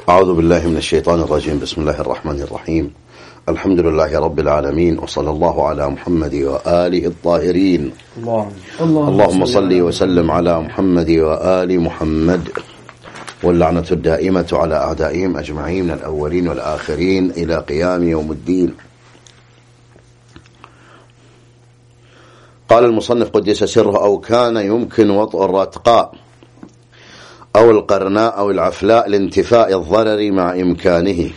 أعوذ بالله من الشيطان الرجيم. بسم الله الرحمن الرحيم. الحمد لله رب العالمين، وصلى الله على محمد وآله الطاهرين. اللهم صل وسلم على محمد وآل محمد، واللعنة الدائمة على أعدائهم أجمعين من الأولين والآخرين إلى قيام يوم الدين. قال المصنف قدس سره: أو كان يمكن وطء الرتقاء أو القرناء أو العفلاء لانتفاء الضرر مع إمكانه.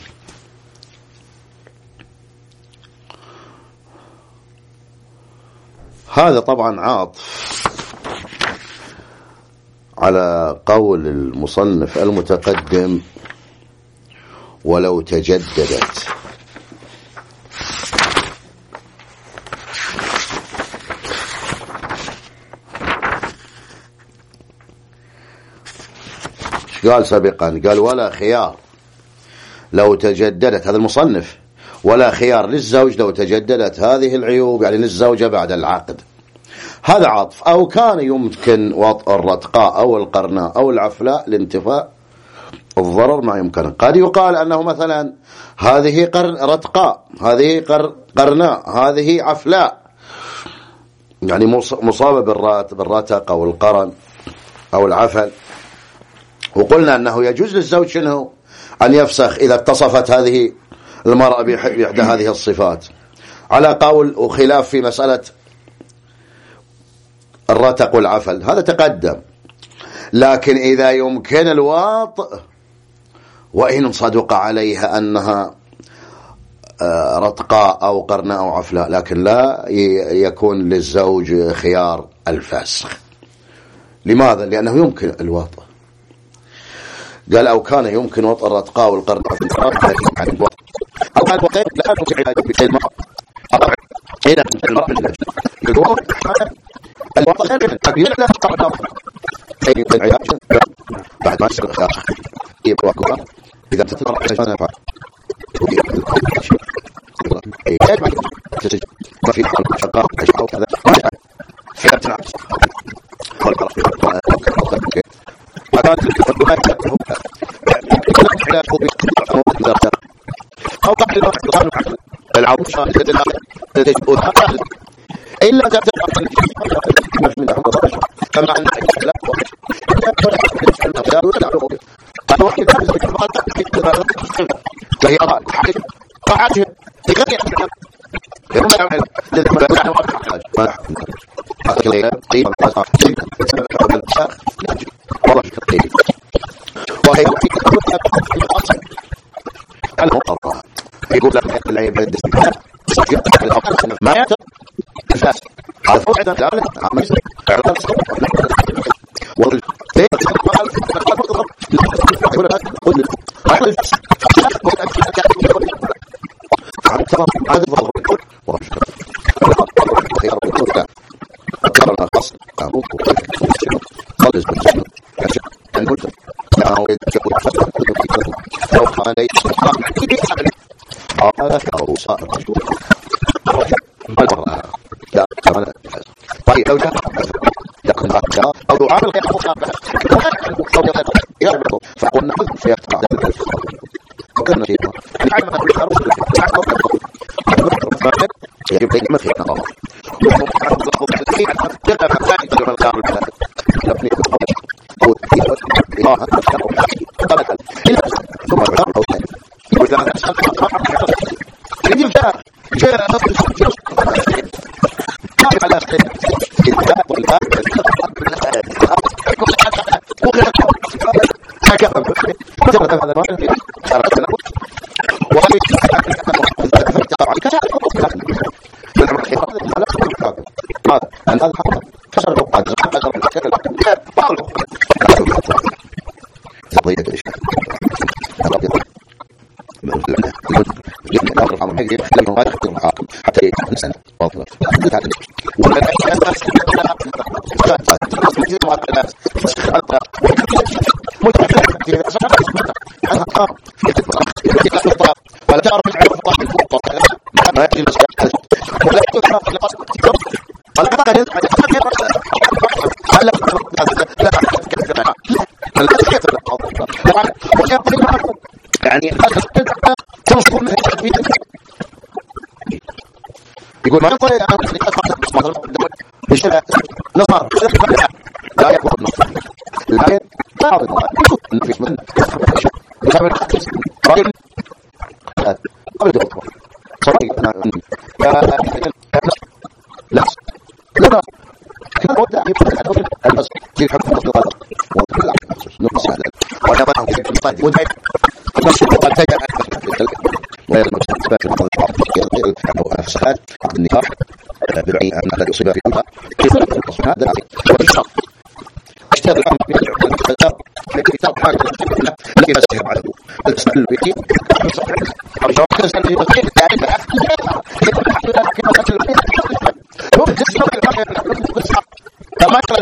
هذا طبعا عاطف على قول المصنف المتقدم ولو تجددت. قال سابقا؟ قال ولا خيار لو تجددت، هذا المصنف، ولا خيار للزوج لو تجددت هذه العيوب، يعني للزوجة بعد العقد. هذا عطف. أو كان يمكن وطء الرتقاء أو القرناء أو العفلاء لانتفاء الضرر مع إمكانه. قد يقال أنه مثلا هذه رتقاء، هذه قرناء، هذه عفلاء، يعني مصابة بالرتق أو القرن أو العفل، وقلنا أنه يجوز للزوج شنو أن يفسخ إذا اتصفت هذه المرأة بإحدى هذه الصفات، على قول وخلاف في مسألة الرتق والعفل، هذا تقدم. لكن إذا يمكن الواطئ وإن صدق عليها أنها رتقاء أو قرناء أو عفلاء، لكن لا يكون للزوج خيار الفسخ. لماذا؟ لأنه يمكن الواطئ. قال أو كان يمكن وطء الرتقاء والقرناء في الفراغ عن الوطء أو كان وطء لا تمسك علاج في الماء إذا المرأة يقول الوطء غير لا تقرأ أي يمكن علاج بعد ما يصير خلاص يبقى إذا تطلع عشان يفعل ما في شقاء أو كذا فلا تنعم أو قبل العروس إلا كما أن يقول لك لا يبدأ ما يعتبر الفاسد هذا فوق عدم لا عمل طيب لو جاء أو عامل غير فقلنا في وكان شيء يجب أن يمثل نظام حتى يحسن ولا تعرف ما يجي ولا يعني تنصب يقول ما ينطلع نصر لا يكون نصر لكن بعض النفس من رجل قبل دكتور صحيح لا لا كان وضع البس في حكم الغلط وكل نقص هذا وانا ما في الطيب ودعي نص التجا وهي المستقبل الفساد النكاح بالعين ان الذي اصيب في الأمة هذا والشرط اشتغل الامر في كتاب حاجه لكن اسهل على التسلل به كما قال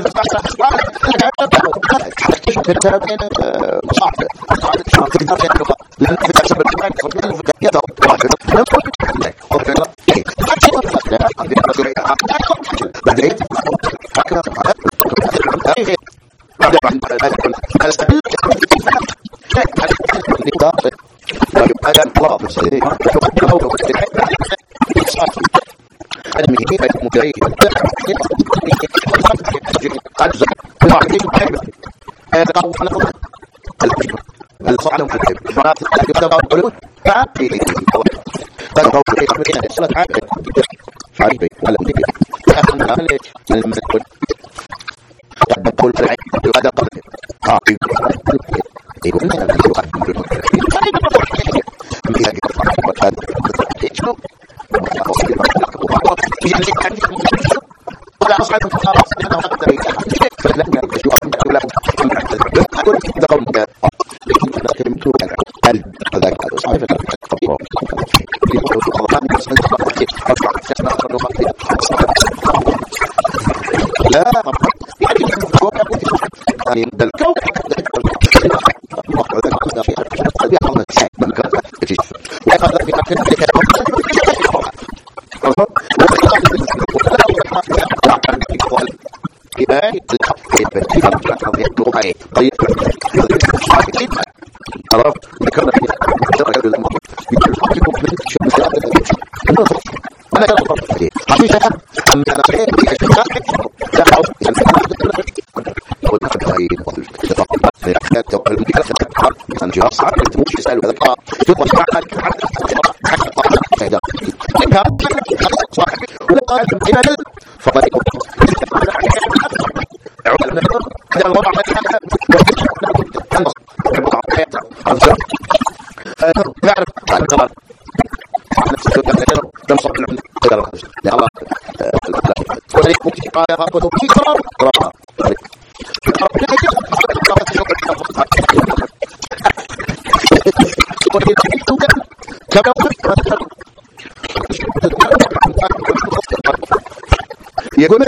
يقول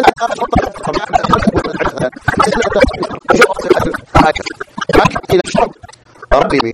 ربي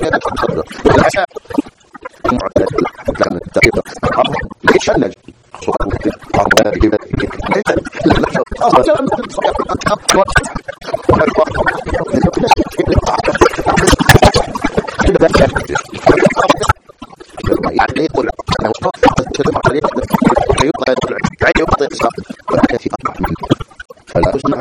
يتشنج يعني يقول فلا تسمع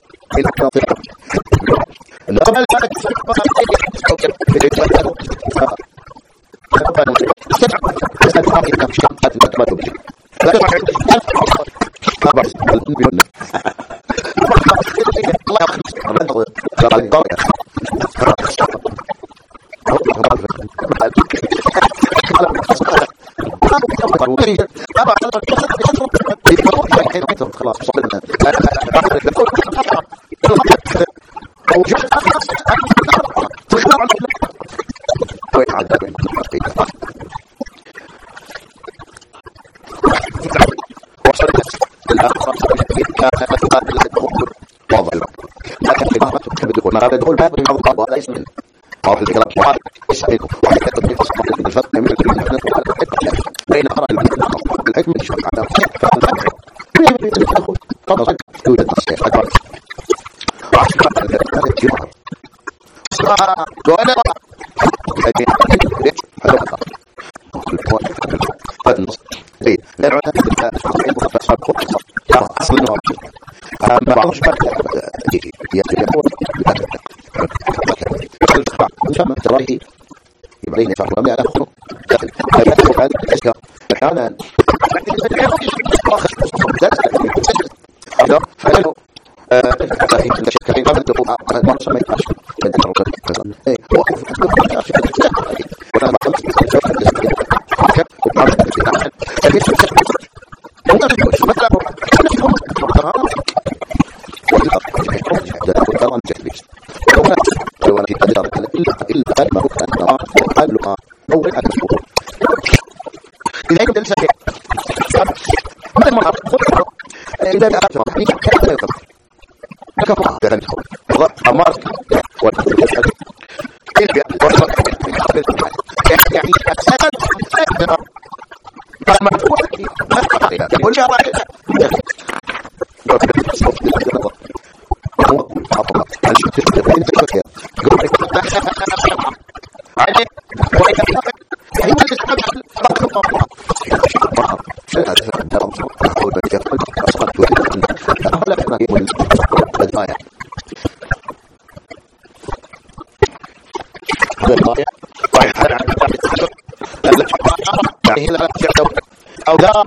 ما يدخل باب من القضاء ولا يسمن قال الكلام صحيح يسألكم الفرق بين قرأ الحكمة على طبعا توجد تصحيح أكبر يبغى يفهم ما يعرفه احيانا أو دار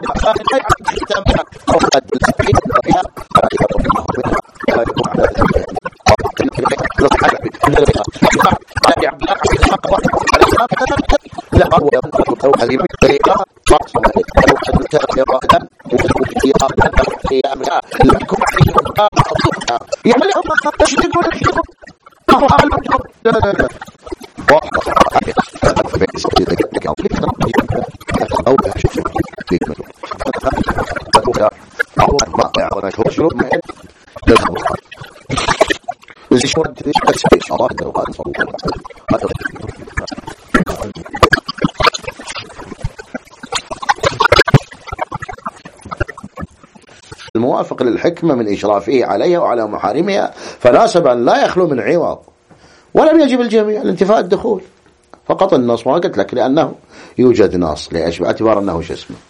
الموافق للحكمة من إشرافه عليها وعلى محارمها فناسب أن لا يخلو من عوض، ولم يجب الجميع لانتفاء الدخول، فقط النص ما قلت لك لأنه يوجد نص ليش باعتبار أنه شو اسمه.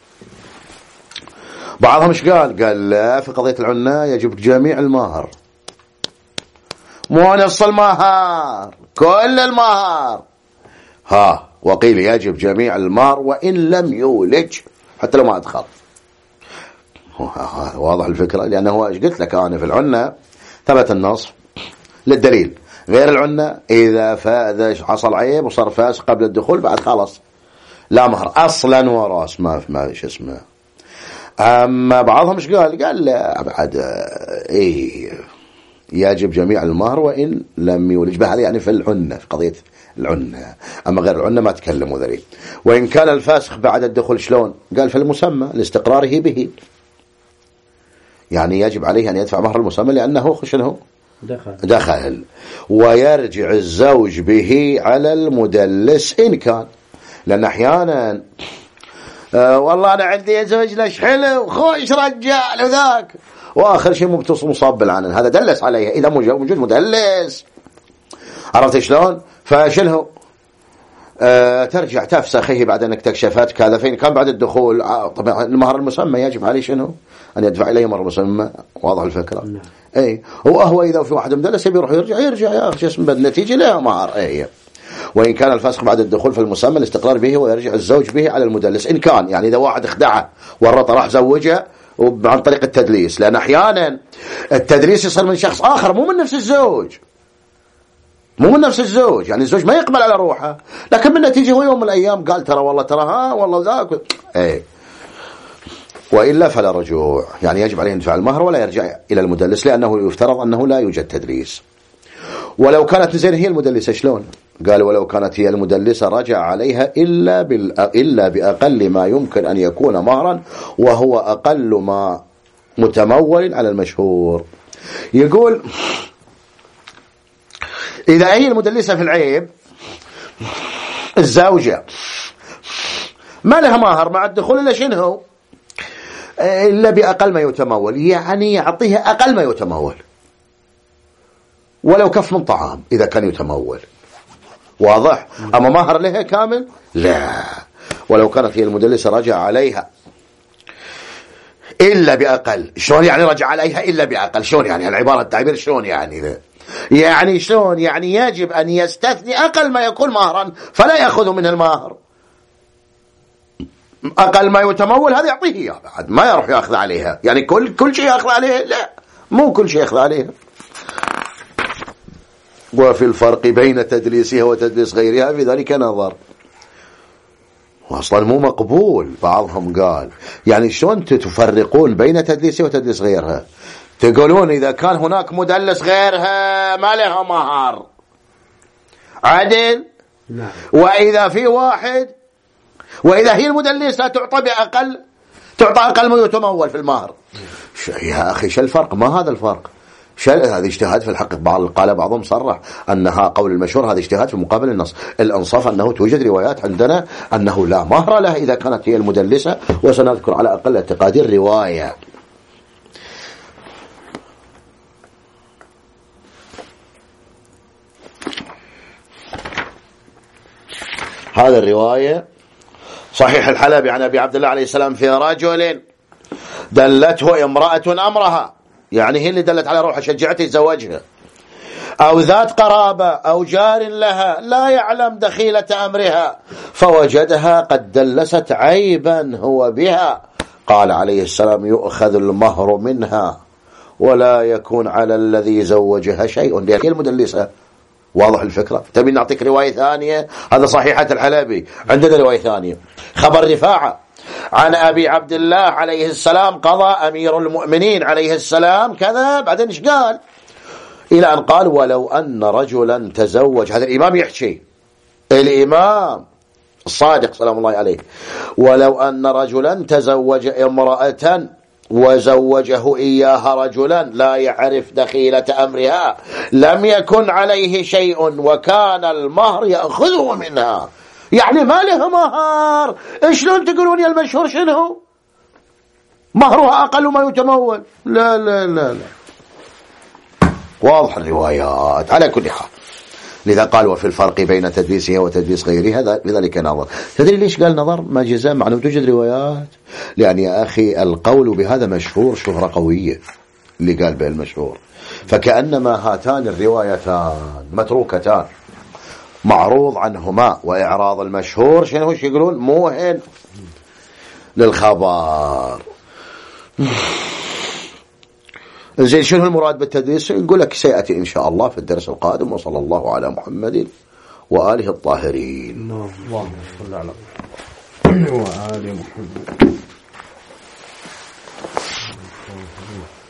بعضهم ايش قال لا في قضية العنة يجب جميع المهر، مو نص المهر كل المهر، وقيل يجب جميع المهر وإن لم يولج حتى لو ما أدخل. واضح الفكرة، لأنه ايش قلت لك أنا في العنة ثبت النص للدليل، غير العنة إذا حصل عيب وصار فاسق قبل الدخول بعد خلاص لا مهر أصلا وراس ما شو اسمه. أما بعضهم ايش قال لا بعد يجب جميع المهر وإن لم يولج به، هذا يعني في العنة في قضية العنة. أما غير العنة ما تكلموا ذلك. وإن كان الفاسق بعد الدخول شلون قال في المسمى لاستقراره به، يعني يجب عليه أن يدفع مهر المسمى لأنه خشنه دخل ويرجع الزوج به على المدلس إن كان، لأن أحيانا والله أنا عندي زوج لش حلو خوش رجال وذاك، وآخر شيء مصاب بالعنن، هذا دلس عليه. إذا موجود مدلس، عرفت شلون؟ فشنه ترجع تفسخه بعد أن اكتشفت كذا، فين كان بعد الدخول. طبعا المهر المسمى يجب عليه شنو؟ أن يدفع إليه مهر مسمى. واضح الفكرة؟ أي هو إذا في واحد مدلس يروح يرجع يا أخي اسم بالنتيجة له مهر. أي وإن كان الفسخ بعد الدخول في المسمى الاستقرار به ويرجع الزوج به على المدلس إن كان، يعني إذا واحد اخدعه ورطه راح زوجه عن طريق التدليس، لأن أحيانا التدليس يصير من شخص آخر مو من نفس الزوج، يعني الزوج ما يقبل على روحه، لكن بالنتيجة هو يوم من الأيام قال ترى والله ذاك. إيه وإلا فلا رجوع، يعني يجب عليه يدفع المهر ولا يرجع إلى المدلس، لأنه يفترض أنه لا يوجد تدليس. ولو كانت زين هي المدلسة شلون؟ قال ولو كانت هي المدلسة رجع عليها إلا بأقل ما يمكن أن يكون مهرا، وهو أقل ما متمول على المشهور. يقول إذا هي المدلسة في العيب الزوجة ما لها مهر مع الدخول إلا شنو؟ إلا بأقل ما يتمول، يعني يعطيها أقل ما يتمول، ولو كف من طعام إذا كان يتمول. واضح؟ أما مهر لها كامل لا. ولو كانت هي المدلسة رجع عليها إلا بأقل. شلون يعني رجع عليها إلا بأقل؟ شلون يعني العبارة التعبير شلون يعني؟ يعني شلون يعني يجب أن يستثني أقل ما يكون مهرا فلا يأخذ من المهر، أقل ما يتمول هذا يعطيه إياه بعد ما يروح يأخذ عليها، يعني كل شيء يأخذ عليه؟ لا، مو كل شيء يأخذ عليها. وفي الفرق بين تدليسها وتدليس غيرها في ذلك نظر، واصلا مو مقبول. بعضهم قال يعني شلون تفرقون بين تدليسها وتدليس غيرها؟ تقولون إذا كان هناك مدلس غيرها ما لها مهر عدل، وإذا في واحد وإذا هي المدلسة تعطى أقل ما يتمول في المهر. يا أخي شو الفرق؟ ما هذا الفرق، هذا اجتهاد في الحق. قال بعضهم صرح أنها قول المشهور، هذا اجتهاد في مقابل النص. الأنصاف أنه توجد روايات عندنا أنه لا مهر لها إذا كانت هي المدلسة، وسنذكر على أقل التقادير رواية. هذا الرواية صحيح الحلبي عن أبي عبد الله عليه السلام في رجل دلته امرأة أمرها، يعني هي اللي دلت على روحها شجعته يتزوجها، أو ذات قرابة أو جار لها لا يعلم دخيلة أمرها فوجدها قد دلست عيبا هو بها، قال عليه السلام يؤخذ المهر منها ولا يكون على الذي زوجها شيء، لأن هي المدلسة. واضح الفكرة؟ تبي نعطيك رواية ثانية؟ هذا صحيحة الحلبي. عندنا رواية ثانية خبر رفاعة عن أبي عبد الله عليه السلام قضى أمير المؤمنين عليه السلام كذا، بعدين إيش قال؟ إلى أن قال ولو أن رجلا تزوج، هذا الإمام يحكي، الإمام الصادق سلام الله عليه، ولو أن رجلا تزوج امرأة وزوجه إياها رجلا لا يعرف دخيلة أمرها لم يكن عليه شيء وكان المهر يأخذه منها، يعني ما له مهر. شلون تقولون يا المشهور شنو مهرها أقل ما يتمول؟ لا لا لا لا، واضح الروايات على كل حال. لذا قال وفي الفرق بين تدليسها وتدليس غيرها بذلك نظر. تدري ليش قال نظر ما جزاء؟ مع أنه توجد روايات، لأن يا أخي القول بهذا مشهور شهرة قوية اللي قال به المشهور، فكأنما هاتان الروايتان متروكتان معروض عنهما، وإعراض المشهور شنو يقولون موهن للخبر. زين شنو المراد بالتدليس؟ نقول لك سيأتي إن شاء الله في الدرس القادم. وصلى الله على محمد وآله الطاهرين. اللهم صل على محمد وآل محمد.